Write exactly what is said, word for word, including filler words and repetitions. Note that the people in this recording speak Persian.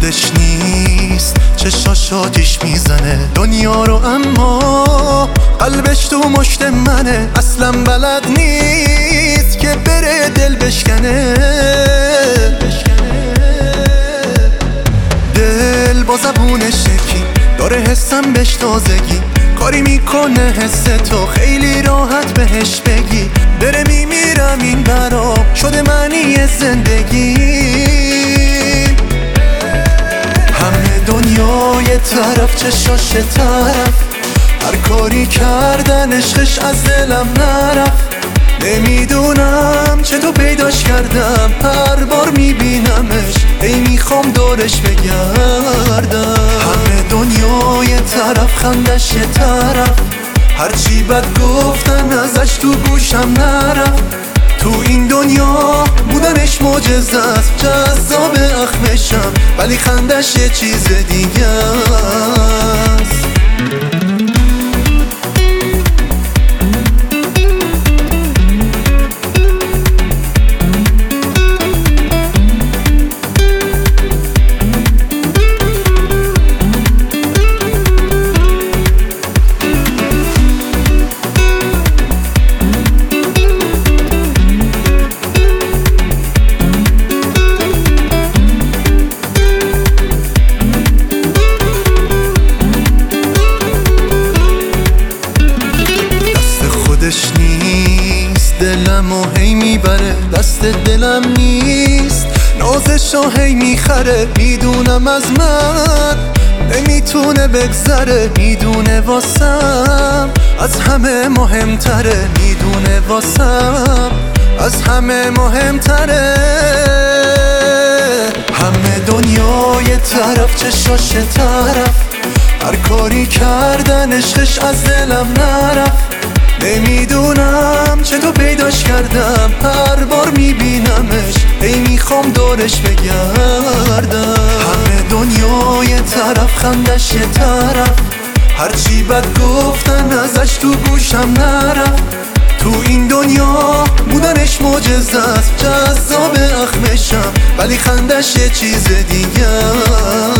خودش نیست، چشاش آتیش میزنه دنیا رو، اما قلبش تو مشت منه. اصلا بلد نیست که بره دل بشکنه، دل با زبونش یکی داره، حسم بهش تازگی کاری میکنه. حس تو خیلی راحت بهش بگی، داره میمیرم این برام شده معنی زندگی. همه دنیا یه طرف، چشاش یه طرف، هر کاری کردن عشقش از دلم نرفت. نمیدونم چطور پیداش کردم، هر بار میبینمش ای میخوام دورش بگردم. همه دنیا یه طرف، خندش یه طرف، هرچی بد گفتن ازش تو گوشم نرفت. تو این دنیا بودنش معجزه است، جذاب اخمشم ولی خندش یه چیز دیگه است. نیست دلمو هی میبره، دست دلم نیست نازشو هی میخره. میدونم از من نمیتونه بگذره، میدونه واسم از همه مهمتره، میدونه واسم از همه مهمتره. همه دنیا یه طرف، چشاش یه طرف، هر کاری کردن عشقش از دلم نرفت. نمیدونم چطور پیداش کردم، هر بار میبینمش ای میخوام دورش بگردم. همه دنیا یه طرف، خندش یه طرف، هرچی بد گفتن ازش تو گوشم نرفت. تو این دنیا بودنش معجزه است، جذاب اخمشم ولی خندش یه چیز دیگه.